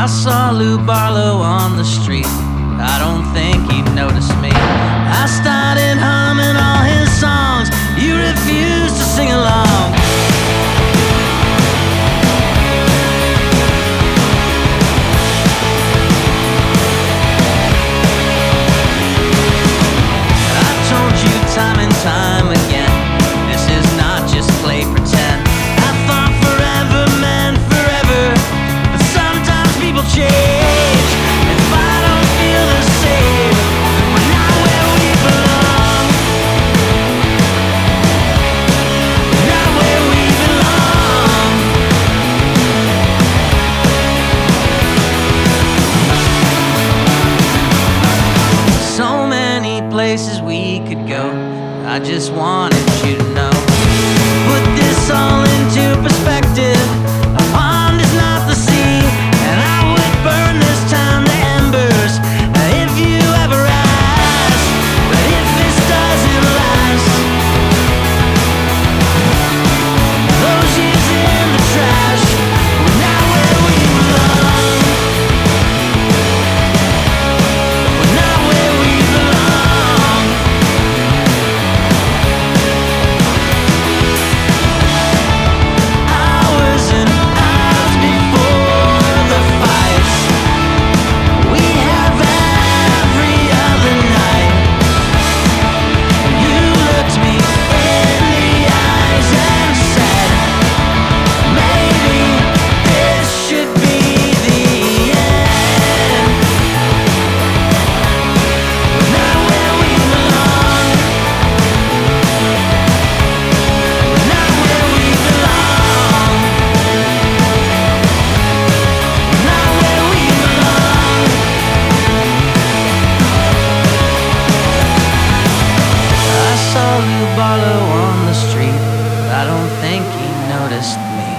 I saw Lou Barlow on the street. I don't think he noticed me. I started humming all his songs. You refused to sing along. I told you time and time again, this is not just play pretend. I thought forever meant forever, but sometimes people change. If I don't feel the same, we're not where we belong. Not where we belong. So many places we could go, I just wanted you to know. Put this all into perspective. A pond is not the sea, and I would burn this town to embers if you ever asked. But if this doesn't last, those years in the trash, we're not where we belong. We're not where we belong. Hours and hours before the fights we have every other night. You looked me in the eyes and said, maybe this should be the end. We're not where we belong. We're not where we belong. Not where we belong. I saw Lou Barlow on the street, but I don't think he noticed me.